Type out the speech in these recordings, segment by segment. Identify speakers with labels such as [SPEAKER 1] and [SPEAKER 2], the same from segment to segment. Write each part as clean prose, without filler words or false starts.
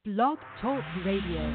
[SPEAKER 1] Blog Talk Radio.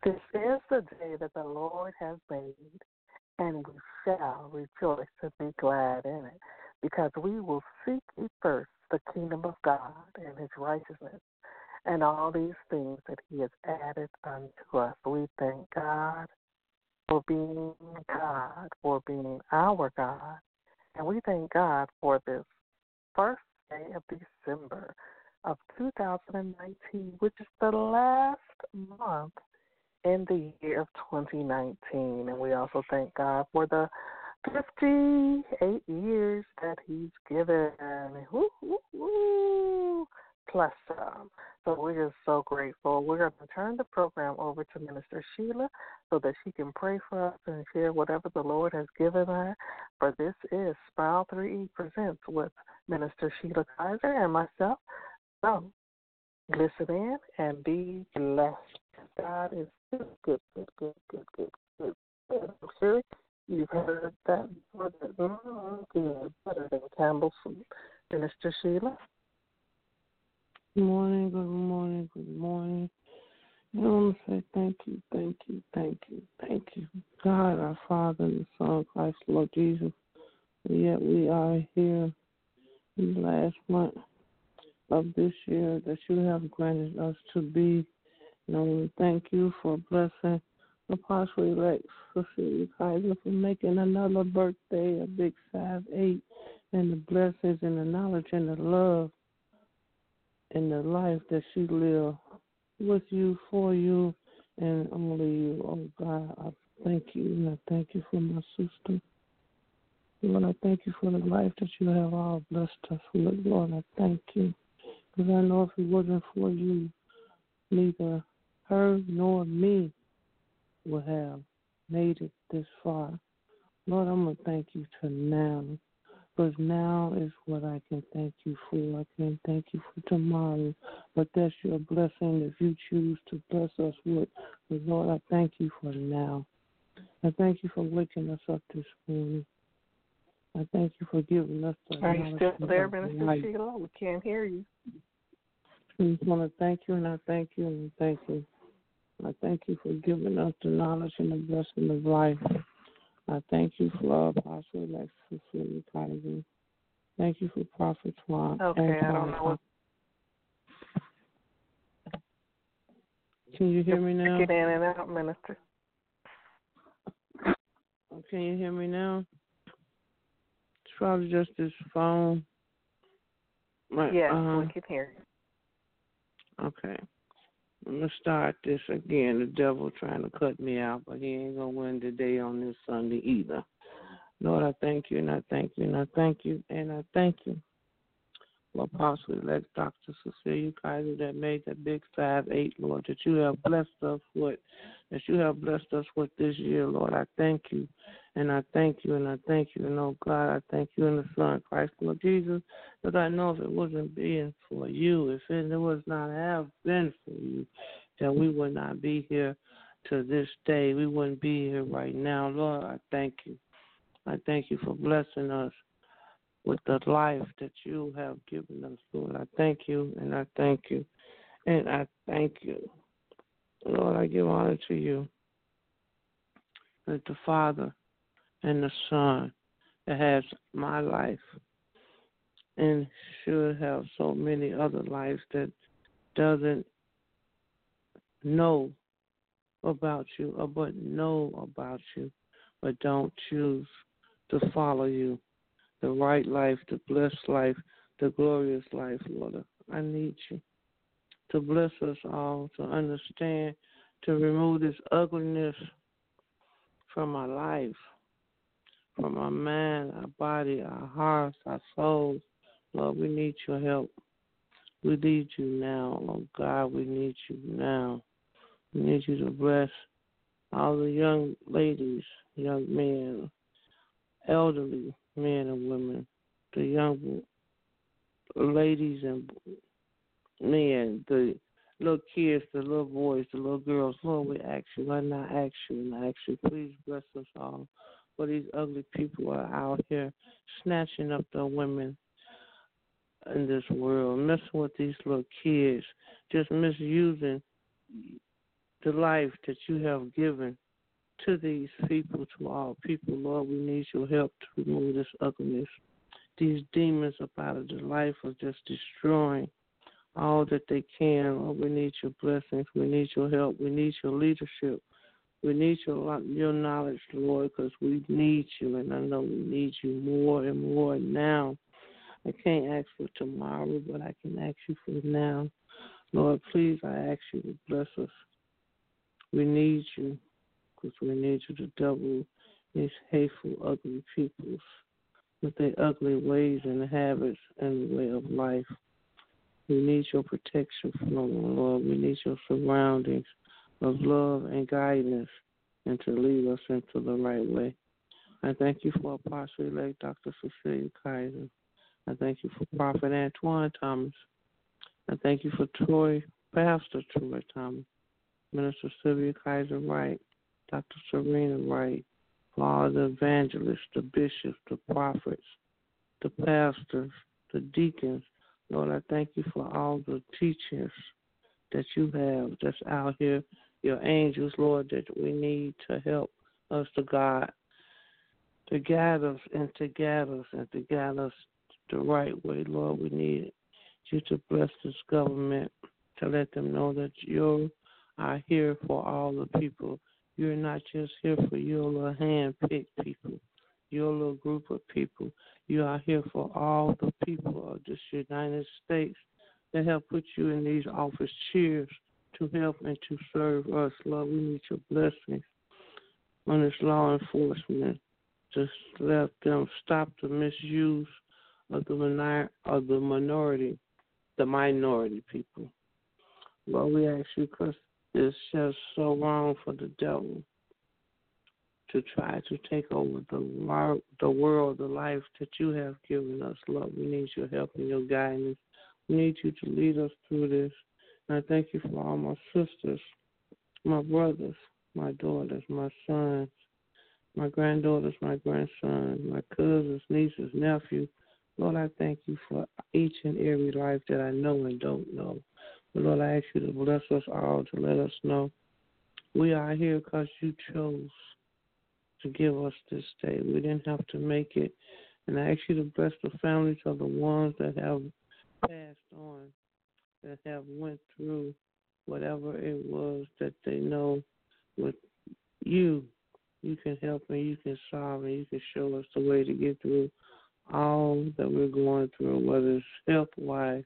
[SPEAKER 2] This is the day that the Lord has made, and we shall rejoice and be glad in it, because we will seek ye first the kingdom of God and his righteousness, and all these things that he has added unto us. We thank God for being God, for being our God, and we thank God for this first day of December of 2019, which is the last month in the year of 2019. And we also thank God for the 58 years that he's given. Woo, woo, woo, plus some. So we're just so grateful. We're going to turn the program over to Minister Sheila so that she can pray for us and share whatever the Lord has given her. For this is Smile 3E Presents with Minister Sheila Kaiser and myself. So listen in and be blessed. God is good, good, good, good, good, good, good. I'm sure you've heard that before. Good, better than Campbell's soup. Minister Sheila.
[SPEAKER 3] Good morning, good morning, good morning. I want to say thank you, thank you, thank you, thank you. God, our Father, and the Son, Christ, Lord Jesus. And yet we are here in the last month of this year that you have granted us to be. And I want to thank you for blessing Apostle-elect Cecilia Kaiser for making another birthday, a big 5-8, and the blessings and the knowledge and the love and the life that she lived with you, for you, and only you. Oh, God, I thank you, and I thank you for my sister. Lord, I thank you for the life that you have all blessed us with. Lord, I thank you, because I know if it wasn't for you, neither her nor me would have made it this far. Lord, I'm going to thank you to now, because now is what I can thank you for. I can't thank you for tomorrow, but that's your blessing if you choose to bless us with. But Lord, I thank you for now. I thank you for waking us up this morning. I thank you for giving us the
[SPEAKER 2] Are you still there, Minister
[SPEAKER 3] life.
[SPEAKER 2] Sheila? We can't hear you.
[SPEAKER 3] I just want to thank you, and I thank you, and I thank you. I thank you for giving us the knowledge and the blessing of life. I thank you for Apostle-elect Cecilia Kaiser. Thank you for Prophet Swan.
[SPEAKER 2] Okay, I don't know what.
[SPEAKER 3] Can you hear me now?
[SPEAKER 2] Get in and out, Minister.
[SPEAKER 3] Can you hear me now? It's probably just this phone.
[SPEAKER 2] Yeah, we can hear you.
[SPEAKER 3] Okay. I'm going to start this again. The devil trying to cut me out, but he ain't going to win today on this Sunday either. Lord, I thank you, and I thank you, and I thank you, and I thank you for Apostle-elect Dr. Cecilia Kaiser that made that big 5-8, Lord, that you have blessed us with, this year, Lord. I thank you, and I thank you, and I thank you, and oh God, I thank you in the Son, Christ, Lord Jesus, because I know if it wasn't being for you, if it was not have been for you, that we would not be here to this day. We wouldn't be here right now. Lord, I thank you. I thank you for blessing us with the life that you have given us, Lord. I thank you, and I thank you, and I thank you. Lord, I give honor to you, that the Father and the Son that has my life and should have so many other lives that doesn't know about you, or but know about you, but don't choose to follow you. The right life, the blessed life, the glorious life, Lord. I need you to bless us all, to understand, to remove this ugliness from our life, from our mind, our body, our hearts, our souls. Lord, we need your help. We need you now. Oh, God, we need you now. We need you to bless all the young ladies, young men, elderly men and women, the young ladies and men, the little kids, the little boys, the little girls. Lord, we ask you, and I ask you, and I ask you, please bless us all. For these ugly people are out here snatching up the women in this world, messing with these little kids, just misusing the life that you have given to these people, to all people. Lord, we need your help to remove this ugliness, these demons up out of the life of just destroying all that they can. Lord, we need your blessings. We need your help. We need your leadership. We need your knowledge, Lord, because we need you, and I know we need you more and more now. I can't ask for tomorrow, but I can ask you for now. Lord, please, I ask you to bless us. We need you, because we need you to double these hateful, ugly peoples with their ugly ways and habits and the way of life. We need your protection from them, Lord. We need your surroundings of love and guidance and to lead us into the right way. I thank you for Apostle-elect Dr. Cecilia Kaiser. I thank you for Prophet Antoine Thomas. I thank you for Pastor Troy Thomas, Minister Sylvia Kaiser Wright, Dr. Serena Wright, for all the evangelists, the bishops, the prophets, the pastors, the deacons. Lord, I thank you for all the teachers that you have that's out here, your angels, Lord, that we need to help us to guide us and to guide us and to guide us the right way. Lord, we need you to bless this government, to let them know that you are here for all the people. You're not just here for your little hand-picked people, your little group of people. You are here for all the people of this United States that have put you in these office chairs to help and to serve us. Lord, we need your blessings on this law enforcement. Just let them stop the misuse of the minority people. Lord, we ask you because it's just so wrong for the devil to try to take over the world, the life that you have given us. Lord, we need your help and your guidance. We need you to lead us through this. And I thank you for all my sisters, my brothers, my daughters, my sons, my granddaughters, my grandsons, my cousins, nieces, nephews. Lord, I thank you for each and every life that I know and don't know. But Lord, I ask you to bless us all, to let us know we are here because you chose to give us this day. We didn't have to make it. And I ask you to bless the families of the ones that have passed on, that have went through whatever it was that they know with you. You can help and you can solve and you can show us the way to get through all that we're going through, whether it's health-wise,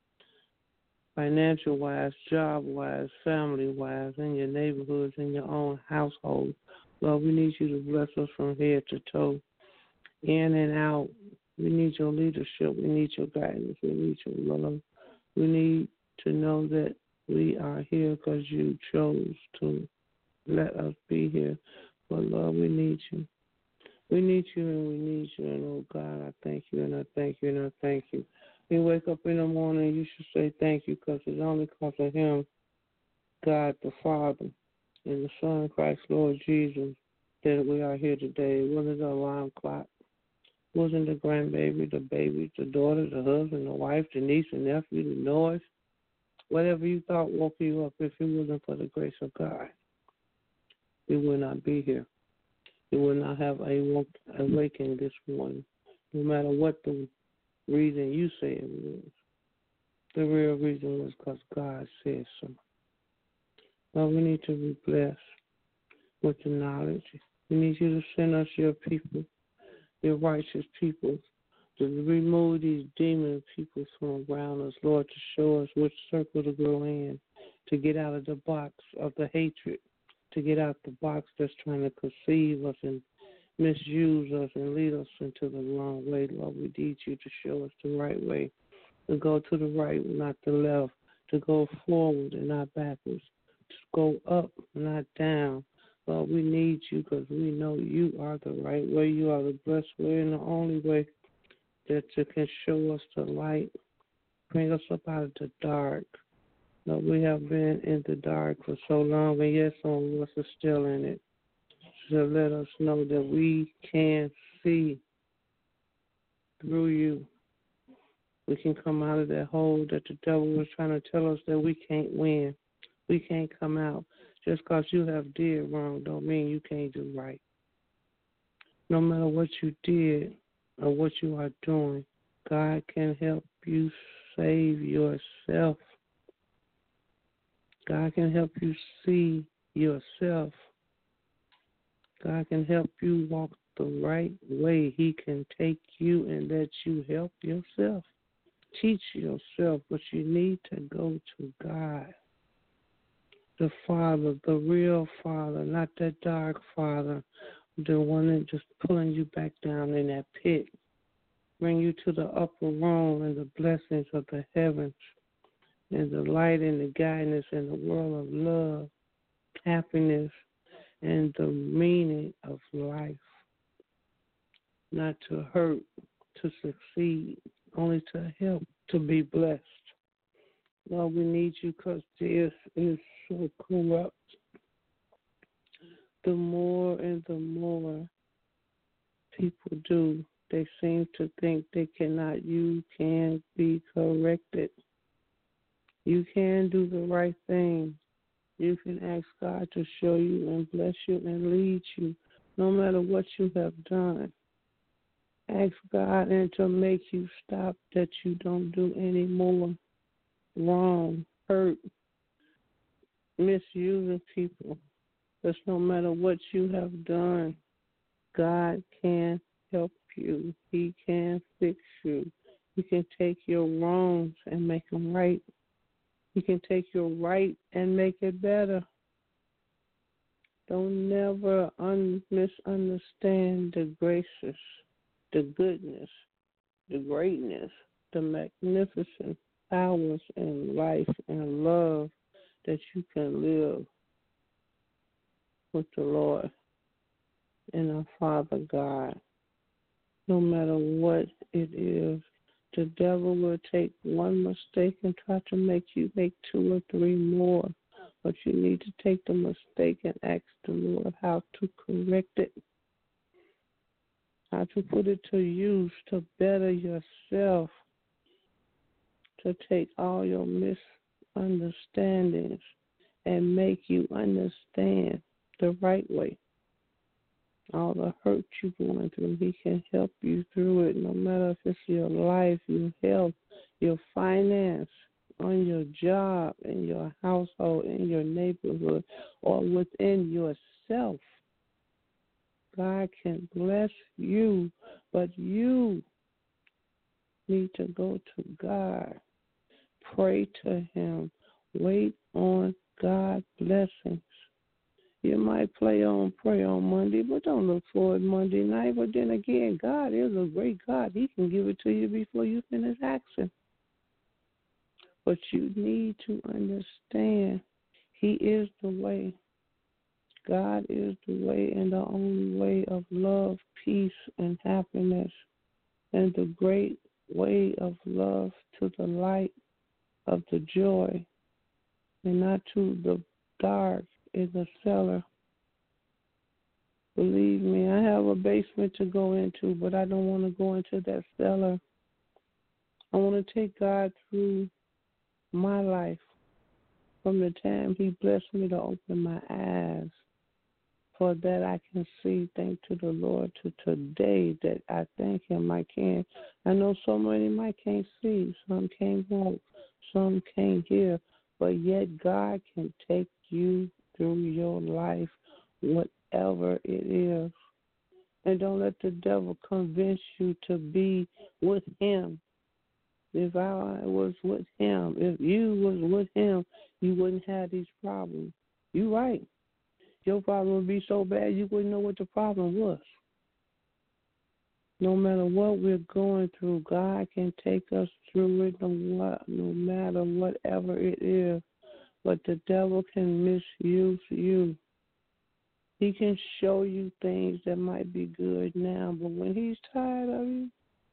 [SPEAKER 3] financial-wise, job-wise, family-wise, in your neighborhoods, in your own household. Lord, we need you to bless us from head to toe, in and out. We need your leadership. We need your guidance. We need your love. We need to know that we are here because you chose to let us be here. But, Lord, we need you. We need you and we need you. And, oh, God, I thank you and I thank you and I thank you. When you wake up in the morning, you should say thank you because it's only because of him, God the Father, and the Son, Christ, Lord Jesus, that we are here today. It wasn't the alarm clock. It wasn't the grandbaby, the baby, the daughter, the husband, the wife, the niece, the nephew, the noise. Whatever you thought woke you up, if it wasn't for the grace of God, we would not be here. We would not have awakened this morning, no matter what the reason you say it was. The real reason was because God said so. But we need to be blessed with the knowledge. We need you to send us your people, your righteous people, to remove these demon people from around us, Lord, to show us which circle to go in, to get out of the box of the hatred, to get out the box that's trying to conceive us and misuse us and lead us into the wrong way. Lord, we need you to show us the right way, to go to the right, not the left, to go forward and not backwards, to go up, not down. Lord, we need you because we know you are the right way. You are the best way and the only way that you can show us the light, bring us up out of the dark. Lord, we have been in the dark for so long, and yet some of us are still in it. So let us know that we can see through you. We can come out of that hole that the devil was trying to tell us that we can't win. We can't come out. Just because you have did wrong don't mean you can't do right. No matter what you did or what you are doing, God can help you save yourself. God can help you see yourself. God can help you walk the right way. He can take you and let you help yourself. Teach yourself, but you need to go to God, the Father, the real Father, not that dark Father, the one that just pulling you back down in that pit, bring you to the upper room and the blessings of the heavens and the light and the guidance and the world of love, happiness, and the meaning of life. Not to hurt, to succeed, only to help, to be blessed. Lord, we need you because this is so corrupt. The more and the more people do, they seem to think you can be corrected. You can do the right thing. You can ask God to show you and bless you and lead you no matter what you have done. Ask God and to make you stop that you don't do any more wrong, hurt, misusing people. Because no matter what you have done, God can help you. He can fix you. He can take your wrongs and make them right. He can take your right and make it better. Don't never misunderstand the graces, the goodness, the greatness, the magnificent powers and life and love that you can live with the Lord and our Father God. No matter what it is, the devil will take one mistake and try to make you make 2 or 3 more. But you need to take the mistake and ask the Lord how to correct it, how to put it to use to better yourself, to take all your misunderstandings and make you understand the right way. All the hurt you're going through, He can help you through it, no matter if it's your life, your health, your finance, on your job, in your household, in your neighborhood, or within yourself. God can bless you, but you need to go to God. Pray to Him. Wait on God's blessings. You might pray on Monday, but don't look for it Monday night. But then again, God is a great God. He can give it to you before you finish asking. But you need to understand He is the way. God is the way and the only way of love, peace, and happiness, and the great way of love to the light of the joy and not to the dark in the cellar. Believe me, I have a basement to go into, but I don't want to go into that cellar. I want to take God through my life from the time He blessed me to open my eyes. For that I can see, thank to the Lord to today that I thank Him I can. I know so many might can't see, some can't walk, some can't hear, but yet God can take you through your life, whatever it is. And don't let the devil convince you to be with Him. If I was with Him, if you was with Him, you wouldn't have these problems. You're right. Your problem would be so bad you wouldn't know what the problem was. No matter what we're going through, God can take us through it no matter whatever it is. But the devil can misuse you. He can show you things that might be good now, but when he's tired of you,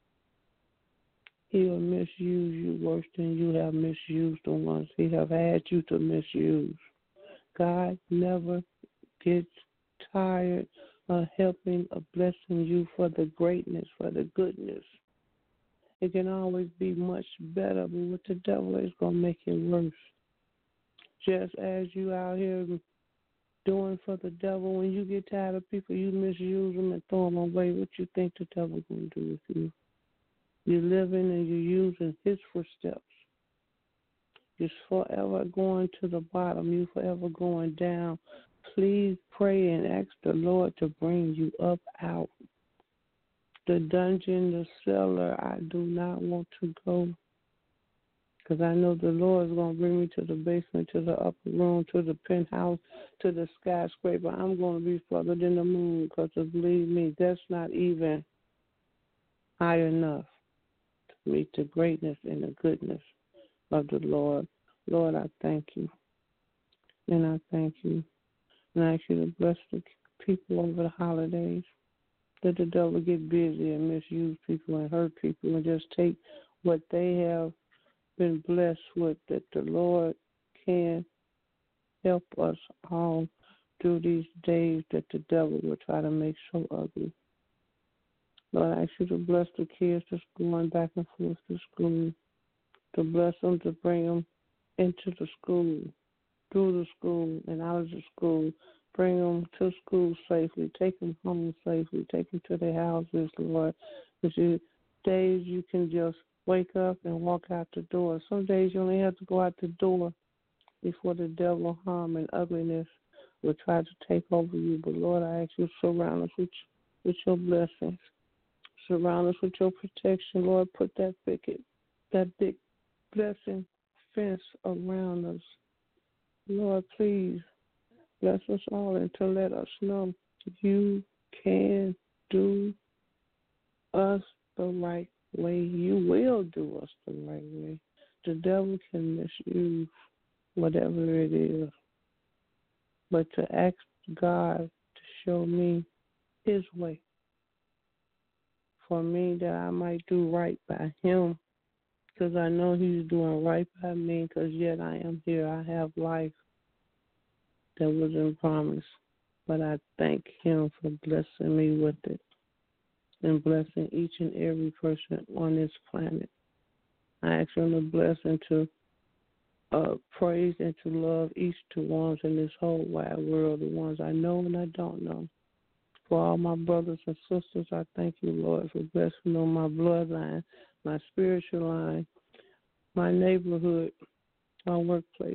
[SPEAKER 3] he'll misuse you worse than you have misused the ones he have had you to misuse. God never gets tired of helping or blessing you for the greatness, for the goodness. It can always be much better, but with the devil, it's going to make it worse. Just as you out here doing for the devil. When you get tired of people, you misuse them and throw them away. What you think the devil going to do with you? You're living and you're using his footsteps. You're forever going to the bottom. You're forever going down. Please pray and ask the Lord to bring you up out. The dungeon, the cellar, I do not want to go. Because I know the Lord is going to bring me to the basement, to the upper room, to the penthouse, to the skyscraper. I'm going to be further than the moon because, believe me, that's not even high enough to meet the greatness and the goodness of the Lord. Lord, I thank you. And I thank you. And I ask you to bless the people over the holidays. Let the devil get busy and misuse people and hurt people and just take what they have been blessed with, that the Lord can help us all through these days that the devil will try to make so ugly. Lord, I ask you to bless the kids that's going back and forth to school, to bless them, to bring them into the school, through the school and out of the school, bring them to school safely, take them home safely, take them to their houses, Lord. Because days you can just wake up and walk out the door. Some days you only have to go out the door before the devil, harm, and ugliness will try to take over you. But, Lord, I ask you to surround us with your blessings. Surround us with your protection, Lord. Put that big blessing fence around us. Lord, please bless us all and to let us know you can do us the right way. You will do us the right way. The devil can misuse whatever it is. But to ask God to show me his way, for me that I might do right by him, because I know he's doing right by me, because yet I am here. I have life that wasn't promised. But I thank him for blessing me with it and blessing each and every person on this planet. I ask him to bless and to praise and to love each of the ones in this whole wide world, the ones I know and I don't know. For all my brothers and sisters, I thank you, Lord, for blessing on my bloodline, my spiritual line, my neighborhood, my workplace.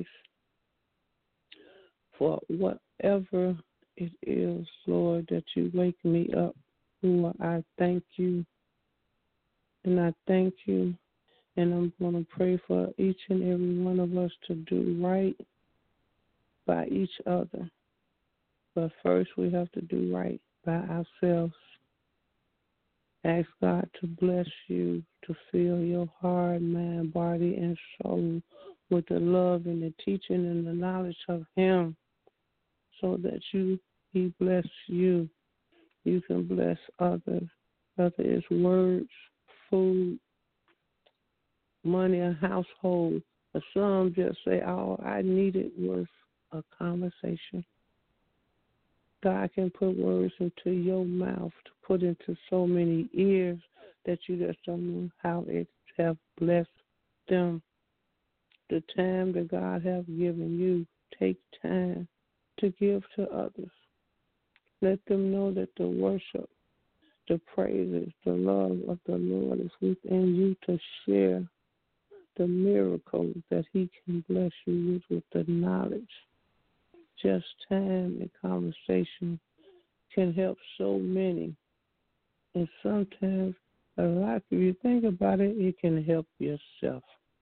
[SPEAKER 3] For whatever it is, Lord, that you wake me up for, I thank you. And I thank you. And I'm going to pray for each and every one of us to do right by each other. But first, we have to do right by ourselves. Ask God to bless you, to fill your heart, mind, body, and soul with the love and the teaching and the knowledge of him, so that he bless you. You can bless others, whether it's words, food, money, a household. Or some just say, all I needed was a conversation. God can put words into your mouth to put into so many ears that you just don't know how it has blessed them. The time that God has given you, take time to give to others. Let them know that the worship, the praises, the love of the Lord is within you to share the miracles that he can bless you with the knowledge. Just time and conversation can help so many. And sometimes, a lot, if you think about it, it can help yourself.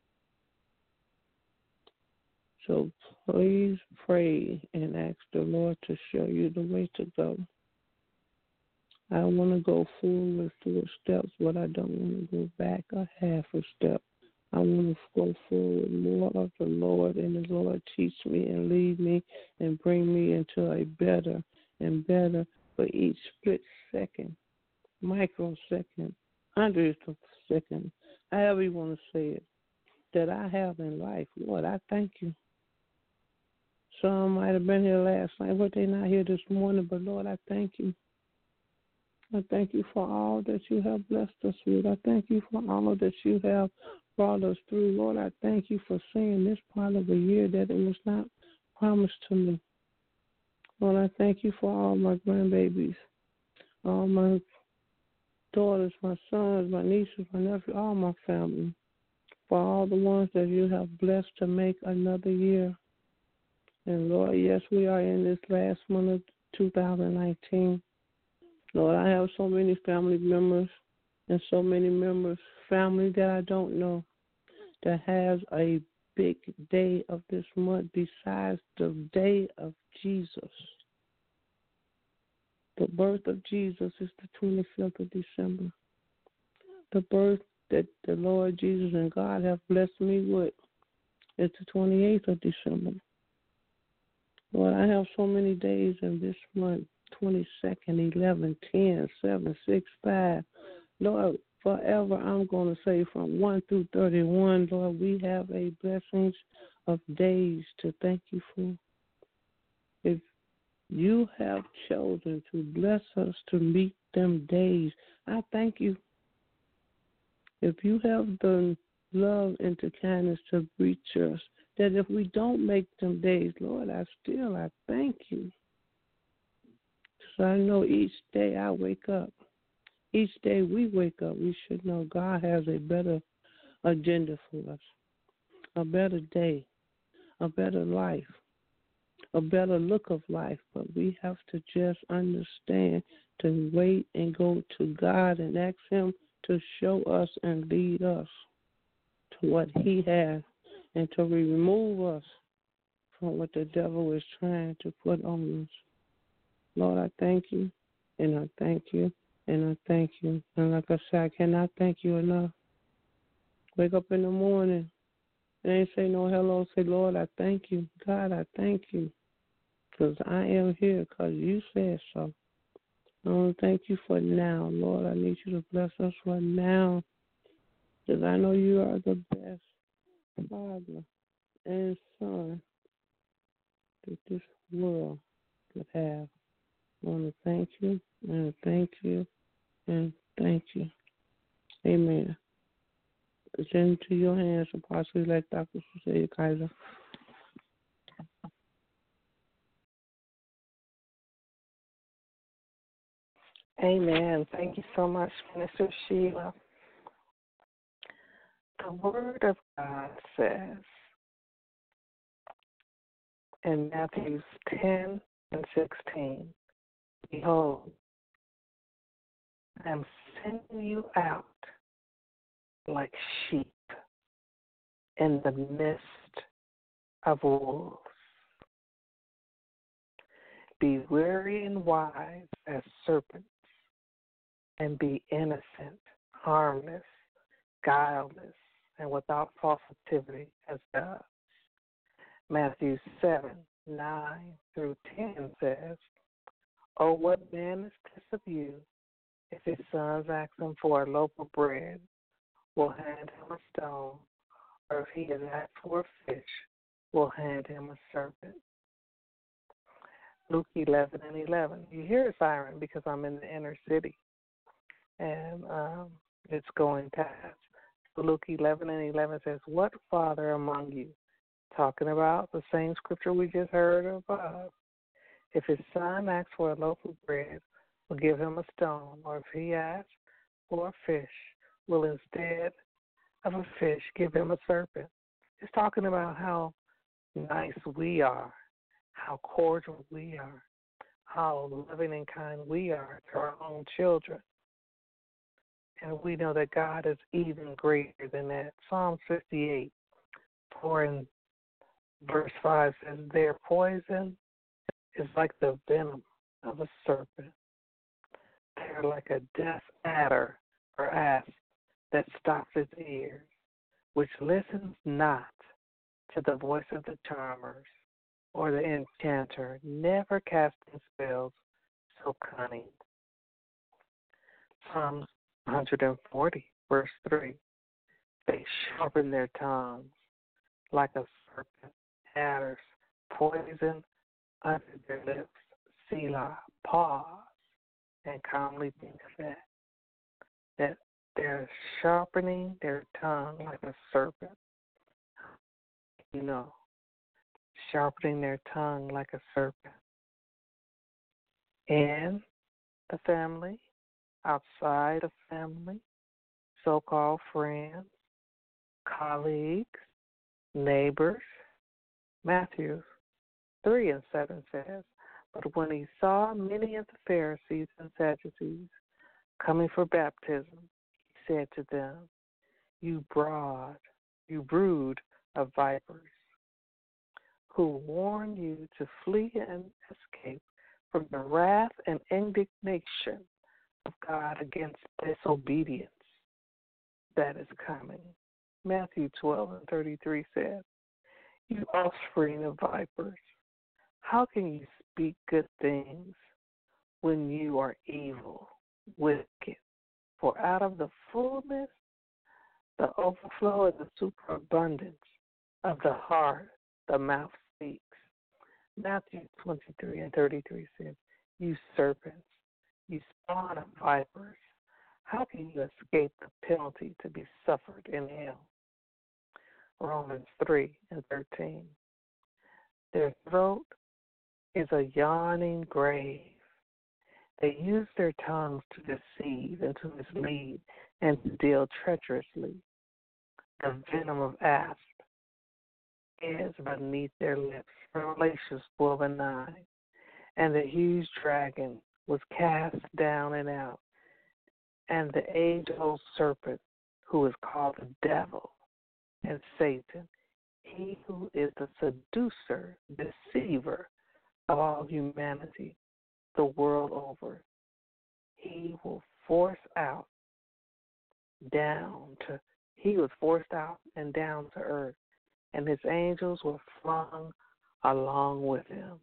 [SPEAKER 3] So please pray and ask the Lord to show you the way to go. I don't want to go forward 4 steps, but I don't want to go back a half a step. I want to go forward more of the Lord, and the Lord teach me and lead me and bring me into a better and better for each split second, microsecond, hundredth of a second, however you want to say it, that I have in life. Lord, I thank you. Some might have been here last night, but they're not here this morning. But, Lord, I thank you. I thank you for all that you have blessed us with. I thank you for all that you have brought us through. Lord, I thank you for seeing this part of the year that it was not promised to me. Lord, I thank you for all my grandbabies, all my daughters, my sons, my nieces, my nephews, all my family, for all the ones that you have blessed to make another year. And Lord, yes, we are in this last month of 2019. Lord, I have so many family members and so many members, family that I don't know, that has a big day of this month besides the day of Jesus. The birth of Jesus is the 25th of December. The birth that the Lord Jesus and God have blessed me with is the 28th of December. Lord, I have so many days in this month, 22nd, 11, 10, 7, 6, 5. Lord, forever I'm going to say from 1 through 31, Lord, we have a blessings of days to thank you for. If you have chosen to bless us to meet them days, I thank you. If you have done love and to kindness to reach us, that if we don't make them days, Lord, I thank you. So I know each day I wake up, each day we wake up, we should know God has a better agenda for us, a better day, a better life, a better look of life. But we have to just understand to wait and go to God and ask Him to show us and lead us to what He has and to remove us from what the devil is trying to put on us. Lord, I thank you, and I thank you, and I thank you. And like I said, I cannot thank you enough. Wake up in the morning and ain't say no hello. Say, Lord, I thank you. God, I thank you, because I am here because you said so. I want to thank you for now. Lord, I need you to bless us for now, because I know you are the best Father and Son that this world could have. I want to thank you, and thank you, and thank you. Amen. It's into your hands, Apostle elect Dr. Cecilia Kaiser.
[SPEAKER 2] Amen. Thank you so much, Minister Sheila. The Word of God says in Matthew 10 and 16, behold, I am sending you out like sheep in the midst of wolves. Be wary and wise as serpents, and be innocent, harmless, guileless, and without false activity as doves. Matthew 7, 9 through 10 says, Oh, what man is this of you, if his sons ask him for a loaf of bread, will hand him a stone, or if he is asked for a fish, will hand him a serpent. Luke 11 and 11. You hear a siren because I'm in the inner city, and it's going past. So Luke 11 and 11 says, What father among you, talking about the same scripture we just heard above, if his son asks for a loaf of bread, will give him a stone, or if he asks for a fish, will instead of a fish give him a serpent? It's talking about how nice we are, how cordial we are, how loving and kind we are to our own children. And we know that God is even greater than that. Psalm 58, 4 and verse 5 says, Their poison is like the venom of a serpent. They're like a deaf adder or asp that stops its ears, which listens not to the voice of the charmers or the enchanter, never casting spells so cunning. Psalms 140, verse 3. They sharpen their tongues like a serpent, adders, poison under their lips. Selah, pause, and calmly think of that they're sharpening their tongue like a serpent. You know, sharpening their tongue like a serpent. in the family, outside of family, so-called friends, colleagues, neighbors. Matthew 3 and 7 says, "But when he saw many of the Pharisees and Sadducees coming for baptism, he said to them, you brood of vipers, who warn you to flee and escape from the wrath and indignation of God against disobedience that is coming." Matthew 12 and 33 says, "You offspring of vipers, how can you speak good things when you are evil, wicked? For out of the fullness, the overflow, and the superabundance of the heart, the mouth speaks." Matthew 23 and 33 says, "You serpents, you spawn of vipers, how can you escape the penalty to be suffered in hell?" Romans 3 and 13. "Their throat is a yawning grave. They use their tongues to deceive and to mislead and to deal treacherously. The venom of asp is beneath their lips." Revelations 12 and 9. "And the huge dragon was cast down and out, and the age-old serpent, who is called the devil and Satan, he who is the seducer, deceiver of all humanity the world over. He was forced out and down to earth, and his angels were flung along with him."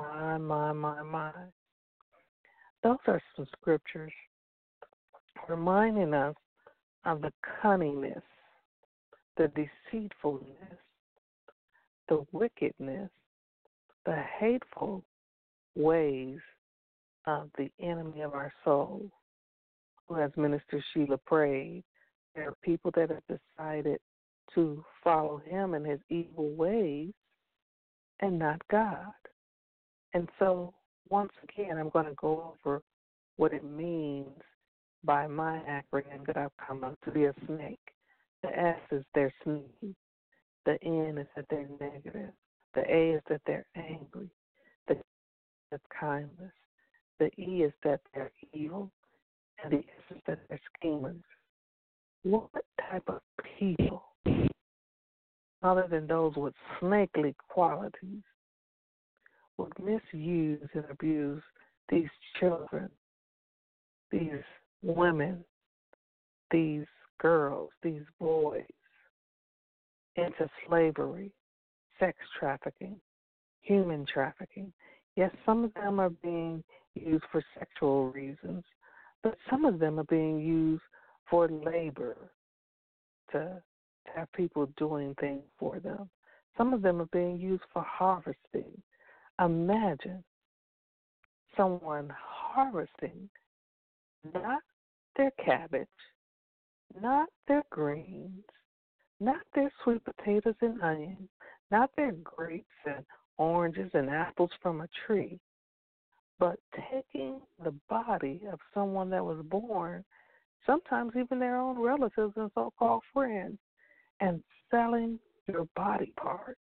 [SPEAKER 2] My. Those are some scriptures reminding us of the cunningness, the deceitfulness, the wickedness, the hateful ways of the enemy of our soul, who, as Minister Sheila prayed, there are people that have decided to follow him and his evil ways and not God. And so, once again, I'm going to go over what it means by my acronym that I've come up to be a snake. The S is they're sneaky. The N is that they're negative. The A is that they're angry. The K is kindness. The E is that they're evil. And the S is that they're schemers. What type of people, other than those with snakely qualities, would misuse and abuse these children, these women, these girls, these boys, into slavery, sex trafficking, human trafficking? Yes, some of them are being used for sexual reasons, but some of them are being used for labor, to have people doing things for them. Some of them are being used for harvesting. Imagine someone harvesting not their cabbage, not their greens, not their sweet potatoes and onions, not their grapes and oranges and apples from a tree, but taking the body of someone that was born, sometimes even their own relatives and so-called friends, and selling your body parts.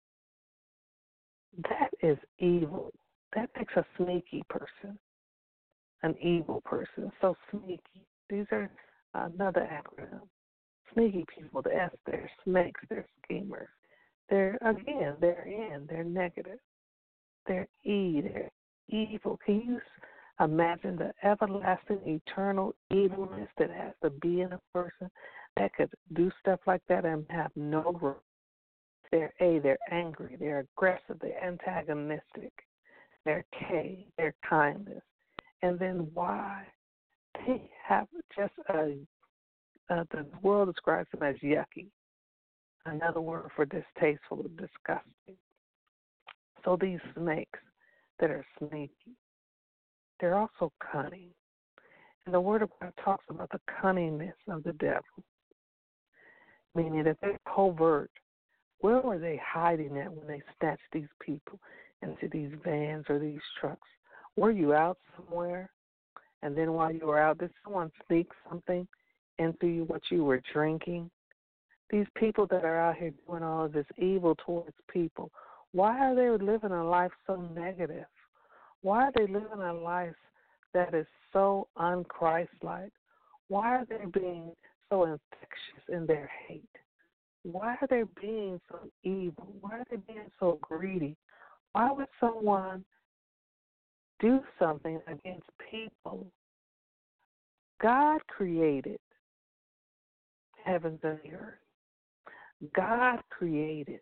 [SPEAKER 2] That is evil. That makes a sneaky person, an evil person. So sneaky. These are another acronym. Sneaky people, the S, they're snakes, they're schemers. They're negative. They're E, they're evil. Can you imagine the everlasting, eternal evilness that has to be in a person that could do stuff like that and have no room? They're A, they're angry, they're aggressive, they're antagonistic. They're K, they're kindness. And then Y, they have just the world describes them as yucky, another word for distasteful or disgusting. So these snakes that are sneaky, they're also cunning. And the Word of God talks about the cunningness of the devil, meaning that they're covert. Where were they hiding at when they snatched these people into these vans or these trucks? Were you out somewhere, and then while you were out, did someone sneak something into you, what you were drinking? These people that are out here doing all of this evil towards people, why are they living a life so negative? Why are they living a life that is so unchristlike? Why are they being so infectious in their hate? Why are they being so evil? Why are they being so greedy? Why would someone do something against people? God created heavens and the earth. God created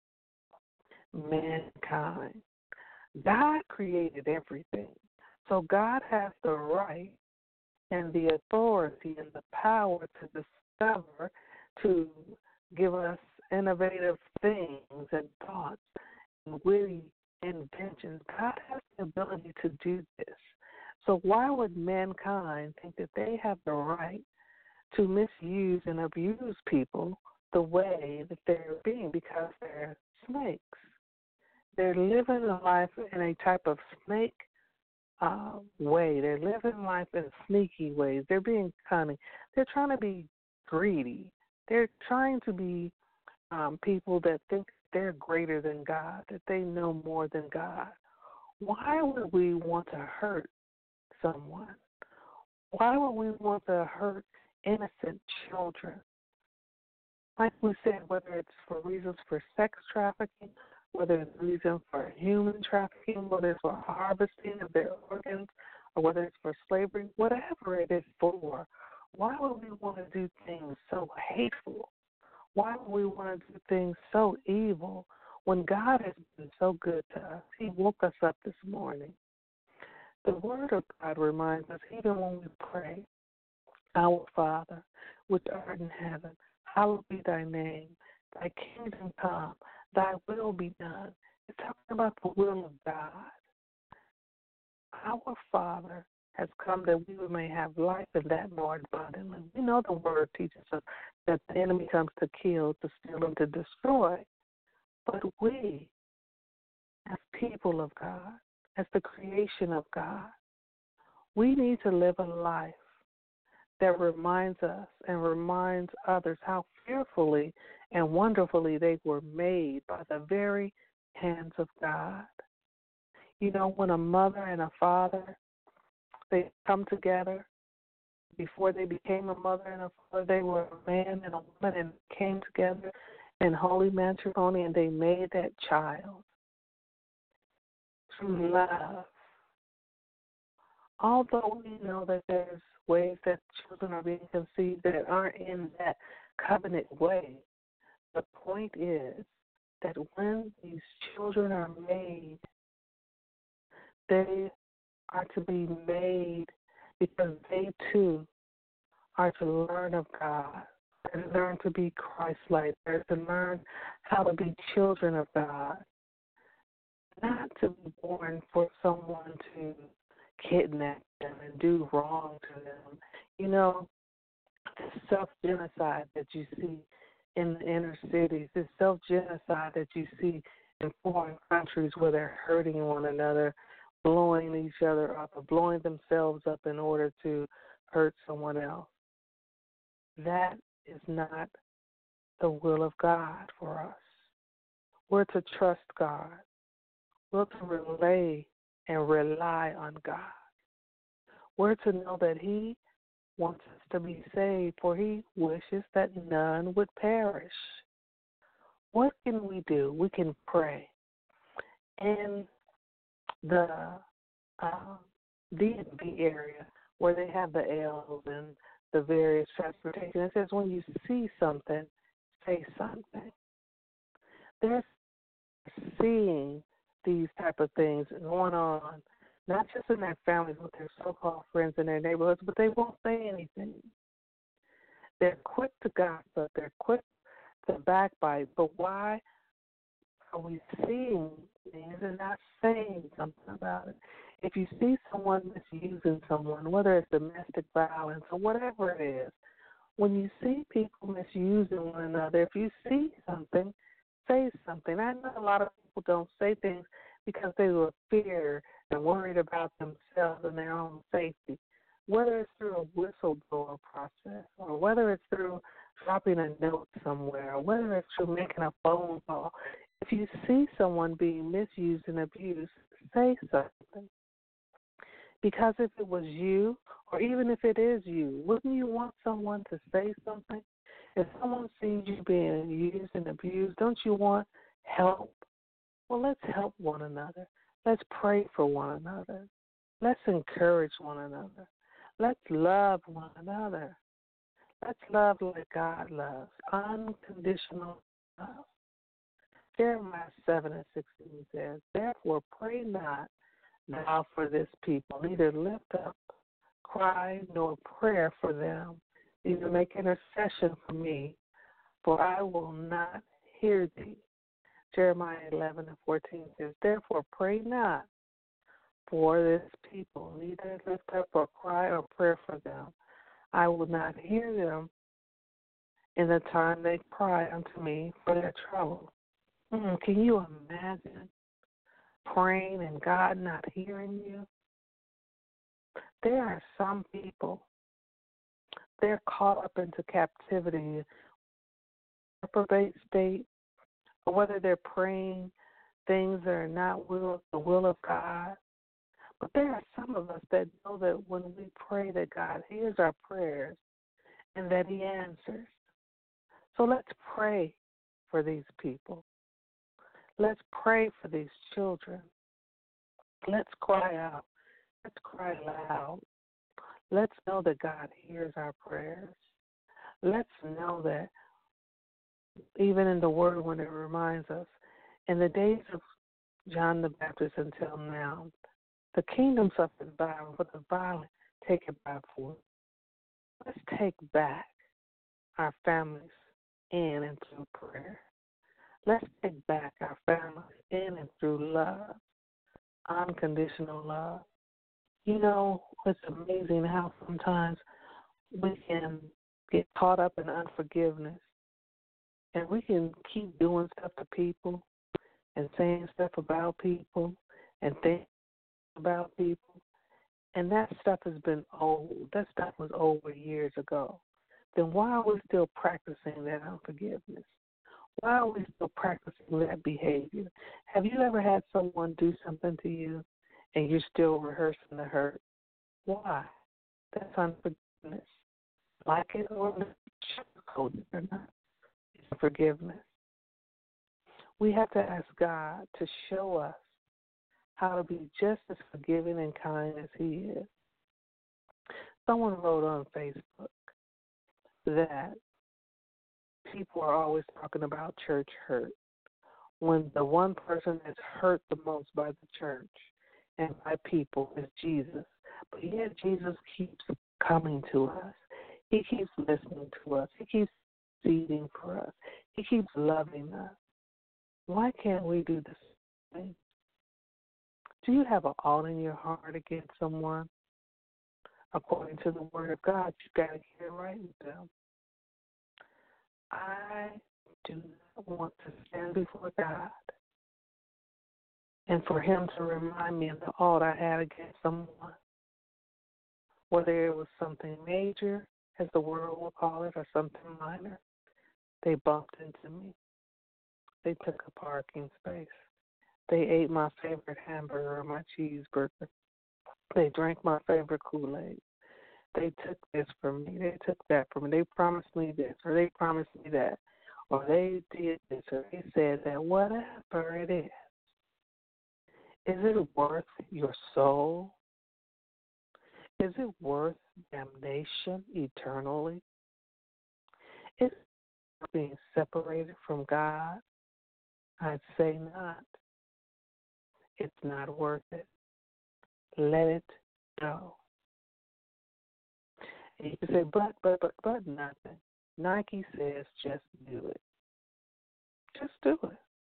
[SPEAKER 2] mankind. God created everything. So God has the right and the authority and the power to discover, to give us innovative things and thoughts and witty inventions. God has the ability to do this. So why would mankind think that they have the right to misuse and abuse people the way that they're being? Because they're snakes. They're living a life in a type of snake way. They're living life in sneaky ways. They're being cunning. They're trying to be greedy. They're trying to be people that think they're greater than God, that they know more than God. Why would we want to hurt someone? Why would we want to hurt innocent children? Like we said, whether it's for reasons for sex trafficking, whether it's reasons for human trafficking, whether it's for harvesting of their organs, or whether it's for slavery, whatever it is for, why would we want to do things so hateful? Why would we want to do things so evil when God has been so good to us? He woke us up this morning. The Word of God reminds us, even when we pray, Our Father, which art in heaven, hallowed be thy name. Thy kingdom come, thy will be done. It's talking about the will of God. Our Father has come that we may have life and that more abundantly. We know the Word teaches us that the enemy comes to kill, to steal, and to destroy. But we, as people of God, as the creation of God, we need to live a life that reminds us and reminds others how fearfully and wonderfully they were made by the very hands of God. You know, when a mother and a father, they come together, before they became a mother and a father, they were a man and a woman and came together in holy matrimony and they made that child through love. Although we know that there's ways that children are being conceived that aren't in that covenant way, the point is that when these children are made, they are to be made because they too are to learn of God. They're to learn to be Christ-like. They're to learn how to be children of God. Not to be born for someone to kidnap them and do wrong to them. You know, the self-genocide that you see in the inner cities, the self-genocide that you see in foreign countries where they're hurting one another, blowing each other up, or blowing themselves up in order to hurt someone else. That is not the will of God for us. We're to trust God. We're to relay and rely on God. We're to know that He wants us to be saved, for He wishes that none would perish. What can we do? We can pray. In the DMV area where they have the L's and the various transportation, it says when you see something, say something. They're seeing these type of things going on, not just in their families with their so-called friends in their neighborhoods, but they won't say anything. They're quick to gossip. They're quick to backbite. But why are we seeing things and not saying something about it? If you see someone misusing someone, whether it's domestic violence or whatever it is, when you see people misusing one another, if you see something, say something. I know a lot of people don't say things because they were feared and worried about themselves and their own safety. Whether it's through a whistleblower process or whether it's through dropping a note somewhere or whether it's through making a phone call, if you see someone being misused and abused, say something. Because if it was you, or even if it is you, wouldn't you want someone to say something? If someone sees you being used and abused, don't you want help? Well, let's help one another. Let's pray for one another. Let's encourage one another. Let's love one another. Let's love like God loves, unconditional love. Jeremiah 7:16 says, therefore pray not now for this people, neither lift up cry nor prayer for them, neither make intercession for me, for I will not hear thee. Jeremiah 11:14 says, therefore pray not for this people, neither lift up or cry or prayer for them. I will not hear them in the time they cry unto me for their trouble. Can you imagine praying and God not hearing you? There are some people, they're caught up into captivity, reprobate state, or whether they're praying things that are not the will of God. But there are some of us that know that when we pray that God hears our prayers and that He answers. So let's pray for these people. Let's pray for these children. Let's cry out. Let's cry loud. Let's know that God hears our prayers. Let's know that even in the Word when it reminds us, in the days of John the Baptist until now, the kingdom suffers violence, but the violent take it by force. Let's take back our families in and through prayer. Let's take back our families in and through love, unconditional love. You know, it's amazing how sometimes we can get caught up in unforgiveness, and we can keep doing stuff to people and saying stuff about people and thinking about people, and that stuff has been old. That stuff was over years ago. Then why are we still practicing that unforgiveness? Why are we still practicing that behavior? Have you ever had someone do something to you and you're still rehearsing the hurt? Why? That's unforgiveness. Like it or not, sugarcoat it or not, it's forgiveness. We have to ask God to show us how to be just as forgiving and kind as He is. Someone wrote on Facebook that people are always talking about church hurt when the one person that's hurt the most by the church and by people is Jesus. But yet Jesus keeps coming to us. He keeps listening to us. He keeps feeding for us. He keeps loving us. Why can't we do the same? Do you have an ought in your heart against someone? According to the Word of God, you've got to get it right with them. I do not want to stand before God and for Him to remind me of the ought I had against someone, whether it was something major, as the world will call it, or something minor. They bumped into me. They took a parking space. They ate my favorite hamburger or my cheeseburger. They drank my favorite Kool-Aid. They took this from me. They took that from me. They promised me this, or they promised me that, or they did this, or they said that. Whatever it is it worth your soul? Is it worth damnation eternally? Is it being separated from God? I'd say not. It's not worth it. Let it go. And you can say, but nothing. Nike says just do it. Just do it.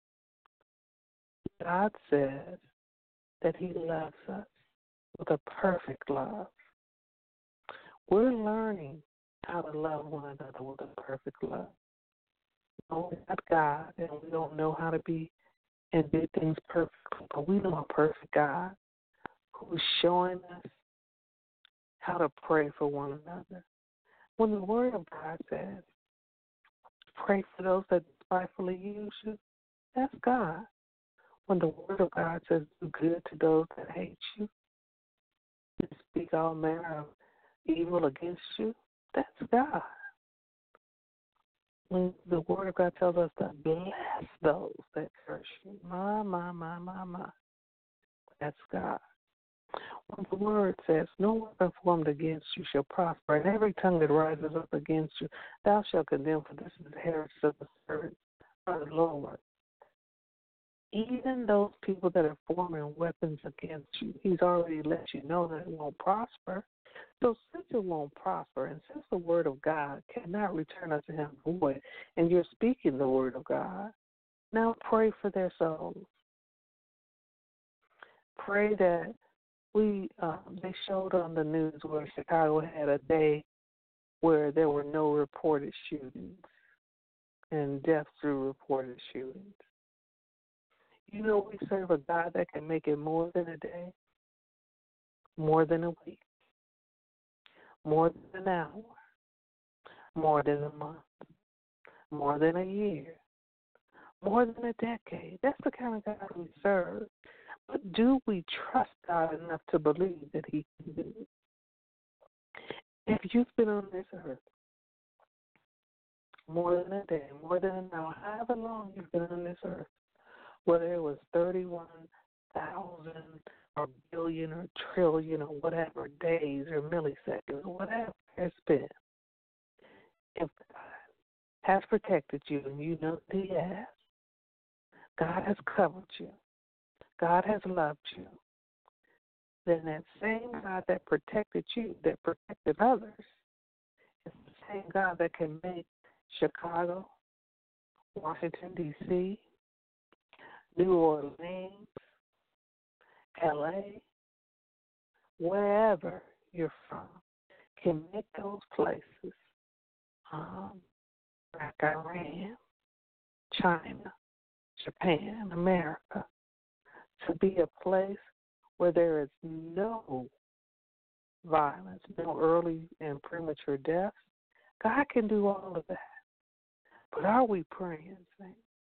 [SPEAKER 2] God says that He loves us with a perfect love. We're learning how to love one another with a perfect love. We don't got God, and we don't know how to be and did things perfectly. But we know a perfect God who's showing us how to pray for one another. When the Word of God says, pray for those that despitefully use you, that's God. When the Word of God says, do good to those that hate you, and speak all manner of evil against you, that's God. When the Word of God tells us to bless those that curse you, my, that's God. When the Word says, no weapon formed against you shall prosper, and every tongue that rises up against you, thou shalt condemn, for this is the heritage of the servants of the Lord. Even those people that are forming weapons against you, He's already let you know that it won't prosper. So since it won't prosper, and since the Word of God cannot return unto Him void, and you're speaking the Word of God, now pray for their souls. Pray that they showed on the news where Chicago had a day where there were no reported shootings and deaths through reported shootings. You know, we serve a God that can make it more than a day, more than a week, more than an hour, more than a month, more than a year, more than a decade. That's the kind of God we serve. But do we trust God enough to believe that He can do it? If you've been on this earth more than a day, more than an hour, however long you've been on this earth, whether it was 31,000 or billion or trillion or whatever, days or milliseconds or whatever it's been, if God has protected you and you know that He has, God has covered you, God has loved you, then that same God that protected you, that protected others, is the same God that can make Chicago, Washington, D.C., New Orleans, L.A., wherever you're from, can make those places, like Iran, China, Japan, America, to be a place where there is no violence, no early and premature deaths. God can do all of that. But are we praying, saints?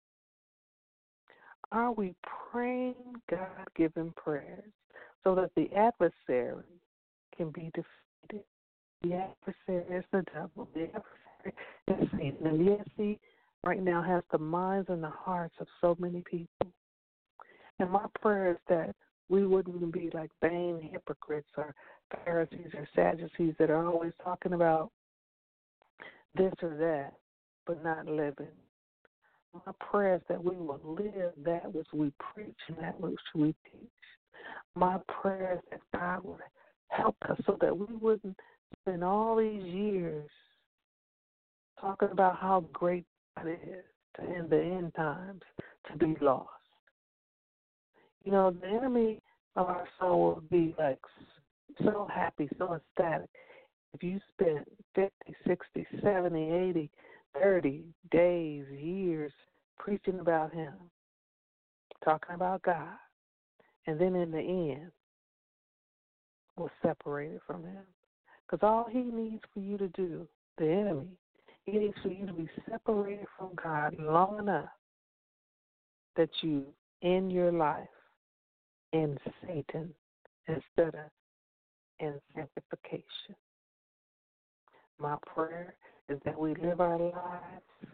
[SPEAKER 2] Are we praying God-given prayers so that the adversary can be defeated? The adversary is the devil. The adversary is Satan. And yes, he right now has the minds and the hearts of so many people. And my prayer is that we wouldn't be like vain hypocrites or Pharisees or Sadducees that are always talking about this or that, but not living. My prayer is that we will live that which we preach and that which we teach. My prayer is that God would help us so that we wouldn't spend all these years talking about how great God is in the end times to be lost. You know, the enemy of our soul will be like so happy, so ecstatic. If you spend 50, 60, 70, 80, 30 days, years preaching about Him, talking about God, and then in the end, we're separated from Him. Because all He needs for you to do, the enemy, He needs for you to be separated from God long enough that you end your life in Satan instead of in sanctification. My prayer is that we live our lives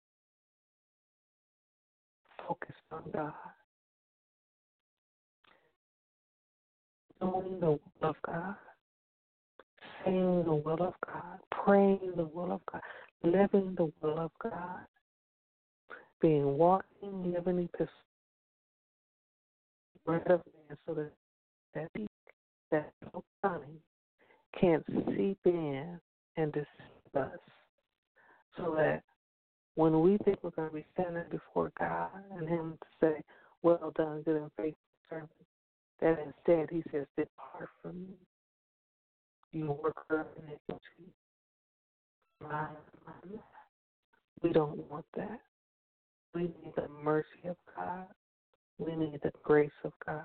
[SPEAKER 2] focused on God, doing the will of God, saying the will of God, praying the will of God, living the will of God, being walking, living epistle, bread of man, so that no cunning can't seep in and deceive us, so that when we think we're going to be standing before God and Him to say, well done, good and faithful servant, that instead He says, depart from me, you worker of iniquity. We don't want that. We need the mercy of God. We need the grace of God.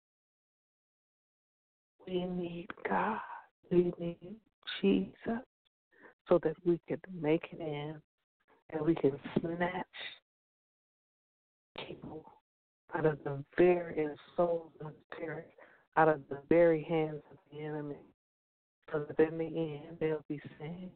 [SPEAKER 2] We need God. We need Jesus so that we can make it in and we can snatch people out of the very souls and spirits, out of the very hands of the enemy, so that in the end they'll be saved.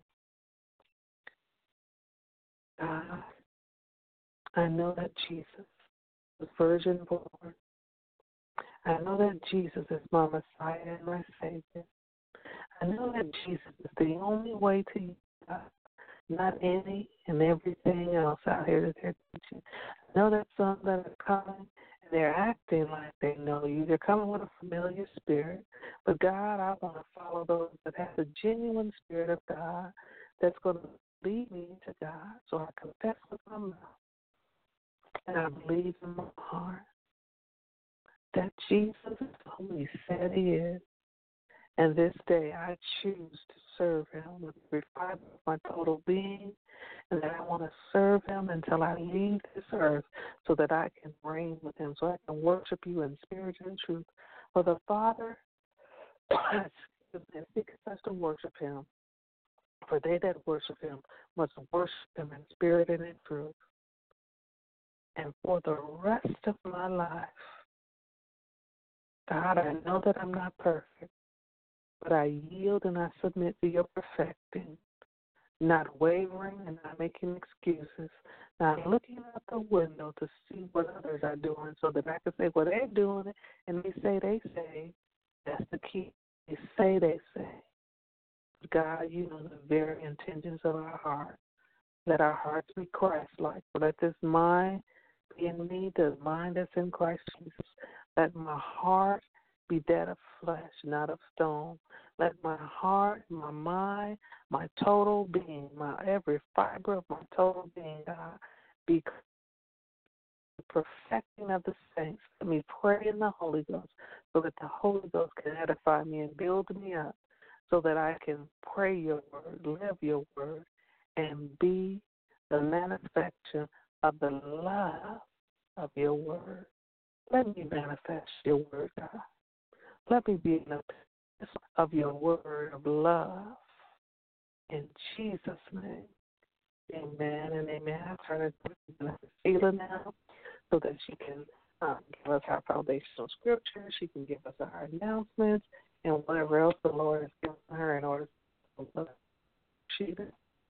[SPEAKER 2] God, I know that Jesus was virgin born. I know that Jesus is my Messiah and my Savior. I know that Jesus is the only way to you, God, not any and everything else out here that they're teaching. I know that some that are coming and they're acting like they know you. They're coming with a familiar spirit. But God, I want to follow those that have the genuine spirit of God that's going to lead me to God. So I confess with my mouth and I believe in my heart that Jesus is who He said He is. And this day I choose to serve Him with every fiber of my total being, and that I want to serve Him until I leave this earth so that I can reign with Him, so I can worship You in spirit and truth. For the Father seeketh us to worship Him. For they that worship Him must worship Him in spirit and in truth. And for the rest of my life, God, I know that I'm not perfect, but I yield and I submit to Your perfecting, not wavering and not making excuses, not looking out the window to see what others are doing so that I can say, well, they're doing it, and they say. That's the key. They say. God, You know the very intentions of our heart. Let our hearts be Christ-like. Let this mind be in me, the mind that's in Christ Jesus. Let my heart be that of flesh, not of stone. Let my heart, my mind, my total being, my every fiber of my total being, God, be the perfecting of the saints. Let me pray in the Holy Ghost so that the Holy Ghost can edify me and build me up so that I can pray Your word, live Your word, and be the manifestation of the love of Your word. Let me manifest Your word, God. Let me be in a place of Your word of love. In Jesus' name, amen and amen. I turn it to Sheila now so that she can give us our foundational scripture. She can give us our announcements and whatever else the Lord has given her in order to Sheila.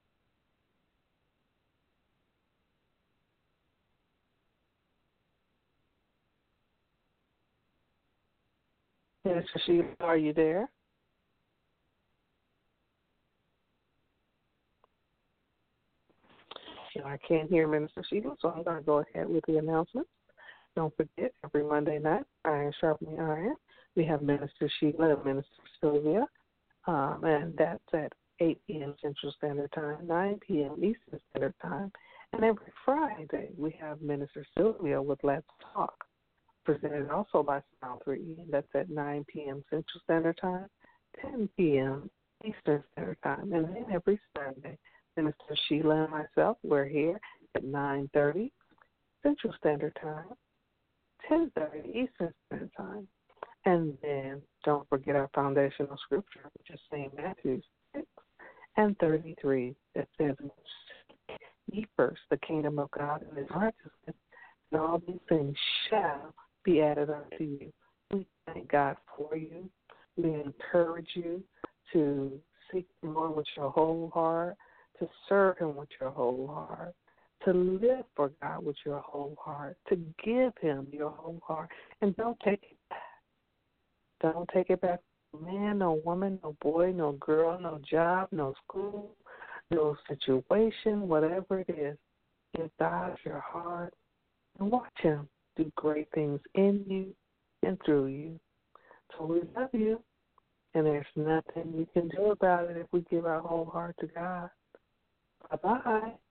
[SPEAKER 2] Minister Sheila, are you there? I can't hear Minister Sheila, so I'm going to go ahead with the announcements. Don't forget, every Monday night, Iron Sharpening Iron, we have Minister Sheila and Minister Sylvia, and that's at 8 p.m. Central Standard Time, 9 p.m. Eastern Standard Time. And every Friday, we have Minister Sylvia with Let's Talk, presented also by Smile 3E, and that's at 9 p.m. Central Standard Time, 10 p.m. Eastern Standard Time. And then every Sunday, Minister Sheila and myself, we're here at 9:30 Central Standard Time, 10:30 Eastern Standard Time. And then don't forget our foundational scripture, which is St. Matthew 6 and 33, that says, "Seek ye first the kingdom of God and His righteousness, and all these things shall be added unto you." We thank God for you. We encourage you to seek the Lord with your whole heart, to serve Him with your whole heart, to live for God with your whole heart, to give Him your whole heart. And don't take it back. Don't take it back. Man, no woman, no boy, no girl, no job, no school, no situation, whatever it is. Give God your heart and watch Him do great things in you and through you. So we love you, and there's nothing you can do about it if we give our whole heart to God. Bye-bye.